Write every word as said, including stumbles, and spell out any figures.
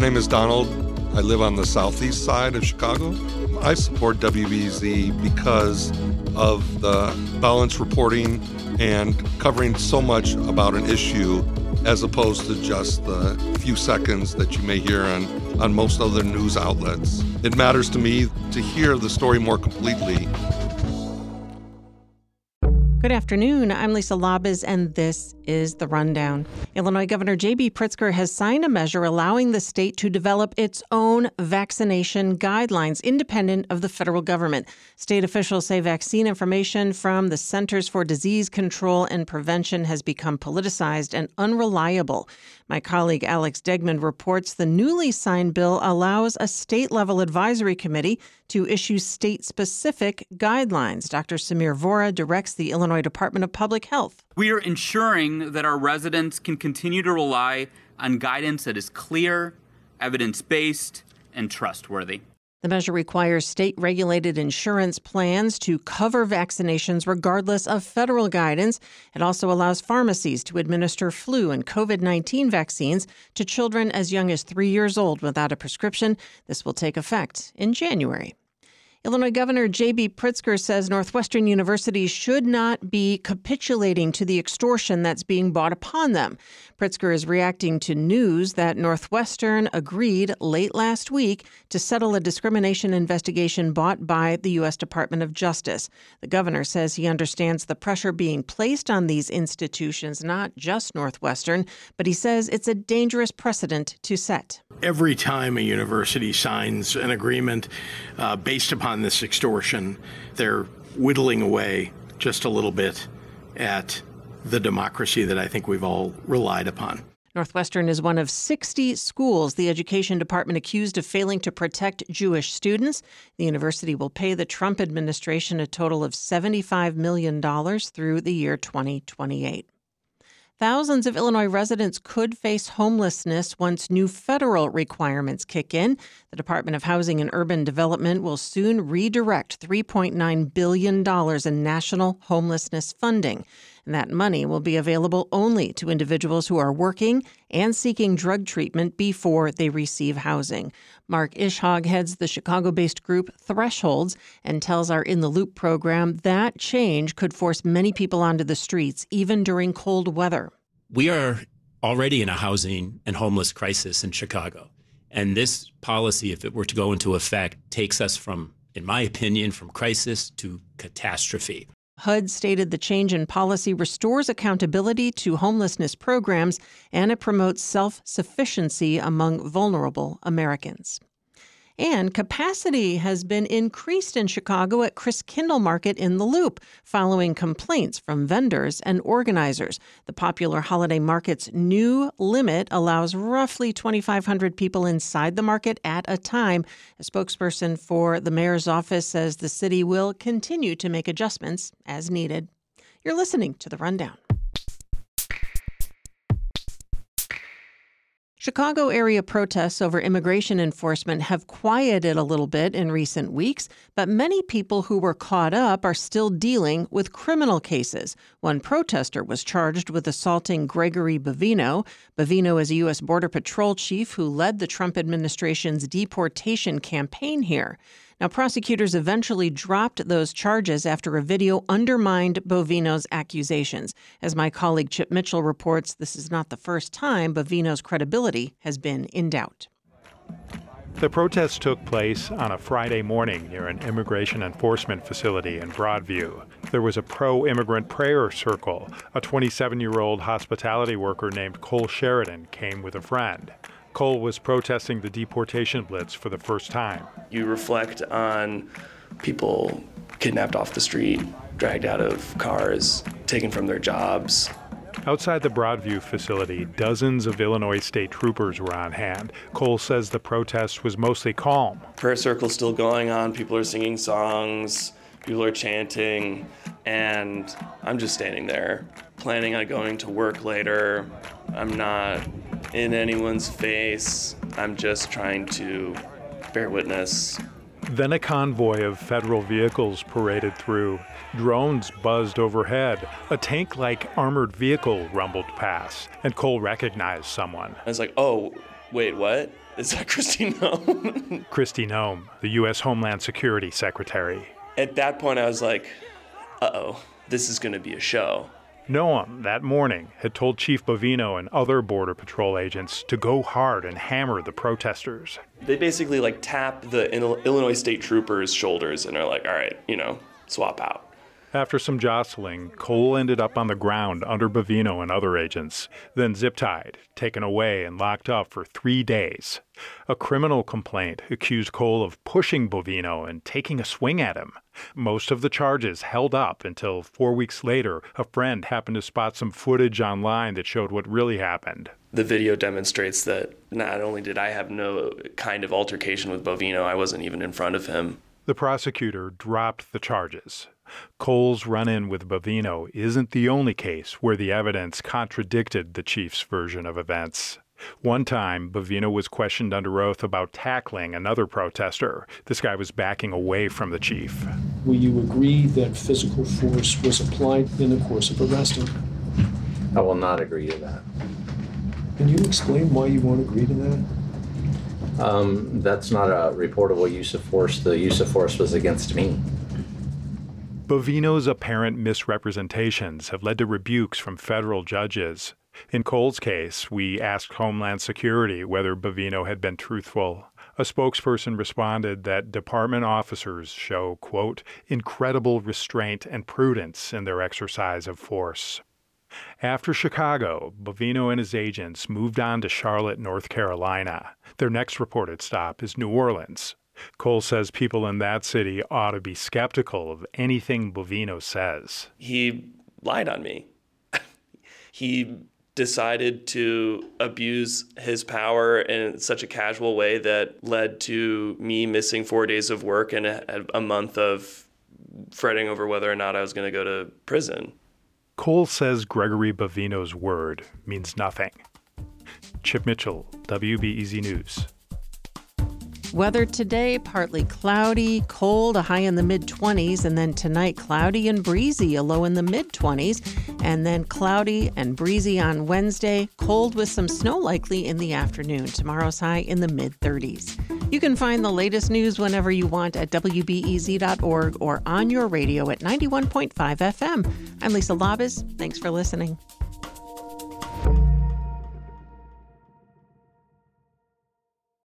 name is Donald. I live on the southeast side of Chicago. I support W B Z because of the balanced reporting and covering so much about an issue as opposed to just the few seconds that you may hear on, on most other news outlets. It matters to me to hear the story more completely. Good afternoon. I'm Lisa Labuz, and this is The Rundown. Illinois Governor J B Pritzker has signed a measure allowing the state to develop its own vaccination guidelines independent of the federal government. State officials say vaccine information from the Centers for Disease Control and Prevention has become politicized and unreliable. My colleague Alex Degman reports the newly signed bill allows a state-level advisory committee to issue state-specific guidelines. Doctor Samir Vora directs the Illinois Department of Public Health. We are ensuring that our residents can continue to rely on guidance that is clear, evidence-based, and trustworthy. The measure requires state-regulated insurance plans to cover vaccinations regardless of federal guidance. It also allows pharmacies to administer flu and covid nineteen vaccines to children as young as three years old without a prescription. This will take effect in January. Illinois Governor J B Pritzker says Northwestern universities should not be capitulating to the extortion that's being brought upon them. Pritzker is reacting to news that Northwestern agreed late last week to settle a discrimination investigation brought by the U S Department of Justice. The governor says he understands the pressure being placed on these institutions, not just Northwestern, but he says it's a dangerous precedent to set. Every time a university signs an agreement uh, based upon this extortion, they're whittling away just a little bit at the democracy that I think we've all relied upon. Northwestern is one of sixty schools the education department accused of failing to protect Jewish students. The university will pay the Trump administration a total of seventy-five million dollars through the year twenty twenty-eight. Thousands of Illinois residents could face homelessness once new federal requirements kick in. The Department of Housing and Urban Development will soon redirect three point nine billion dollars in national homelessness funding. And that money will be available only to individuals who are working and seeking drug treatment before they receive housing. Mark Ishog heads the Chicago-based group Thresholds and tells our In the Loop program that change could force many people onto the streets, even during cold weather. We are already in a housing and homeless crisis in Chicago. And this policy, if it were to go into effect, takes us from, in my opinion, from crisis to catastrophe. H U D stated the change in policy restores accountability to homelessness programs and it promotes self-sufficiency among vulnerable Americans. And capacity has been increased in Chicago at Christkindl Market in the Loop following complaints from vendors and organizers. The popular holiday market's new limit allows roughly twenty-five hundred people inside the market at a time. A spokesperson for the mayor's office says the city will continue to make adjustments as needed. You're listening to The Rundown. Chicago area protests over immigration enforcement have quieted a little bit in recent weeks, but many people who were caught up are still dealing with criminal cases. One protester was charged with assaulting Gregory Bavino. Bavino is a U S Border Patrol chief who led the Trump administration's deportation campaign here. Now, prosecutors eventually dropped those charges after a video undermined Bavino's accusations. As my colleague Chip Mitchell reports, this is not the first time Bavino's credibility has been in doubt. The protests took place on a Friday morning near an immigration enforcement facility in Broadview. There was a pro-immigrant prayer circle. A twenty-seven-year-old hospitality worker named Cole Sheridan came with a friend. Cole was protesting the deportation blitz for the first time. You reflect on people kidnapped off the street, dragged out of cars, taken from their jobs. Outside the Broadview facility, dozens of Illinois state troopers were on hand. Cole says the protest was mostly calm. Prayer circle's still going on. People are singing songs. People are chanting. And I'm just standing there, planning on going to work later. I'm not in anyone's face. I'm just trying to bear witness. Then a convoy of federal vehicles paraded through. Drones buzzed overhead. A tank-like armored vehicle rumbled past, and Cole recognized someone. I was like, oh, wait, what? Is that Kristi Noem? Kristi Noem, the U S Homeland Security Secretary. At that point, I was like, uh-oh, this is going to be a show. Noem, that morning, had told Chief Bovino and other Border Patrol agents to go hard and hammer the protesters. They basically, like, tap the Illinois State Troopers' shoulders and are like, all right, you know, swap out. After some jostling, Cole ended up on the ground under Bovino and other agents, then zip-tied, taken away and locked up for three days. A criminal complaint accused Cole of pushing Bovino and taking a swing at him. Most of the charges held up until four weeks later, a friend happened to spot some footage online that showed what really happened. The video demonstrates that not only did I have no kind of altercation with Bovino, I wasn't even in front of him. The prosecutor dropped the charges. Cole's run-in with Bovino isn't the only case where the evidence contradicted the chief's version of events. One time, Bovino was questioned under oath about tackling another protester. This guy was backing away from the chief. Will you agree that physical force was applied in the course of arresting? I will not agree to that. Can you explain why you won't agree to that? Um, that's not a reportable use of force. The use of force was against me. Bovino's apparent misrepresentations have led to rebukes from federal judges. In Cole's case, we asked Homeland Security whether Bovino had been truthful. A spokesperson responded that department officers show, quote, incredible restraint and prudence in their exercise of force. After Chicago, Bovino and his agents moved on to Charlotte, North Carolina. Their next reported stop is New Orleans. Cole says people in that city ought to be skeptical of anything Bovino says. He lied on me. He decided to abuse his power in such a casual way that led to me missing four days of work and a, a month of fretting over whether or not I was going to go to prison. Cole says Gregory Bovino's word means nothing. Chip Mitchell, W B E Z News. Weather today, partly cloudy, cold, a high in the mid-twenties, and then tonight cloudy and breezy, a low in the mid-twenties, and then cloudy and breezy on Wednesday, cold with some snow likely in the afternoon. Tomorrow's high in the mid-thirties. You can find the latest news whenever you want at W B E Z dot org or on your radio at ninety-one point five F M. I'm Lisa Labuz. Thanks for listening.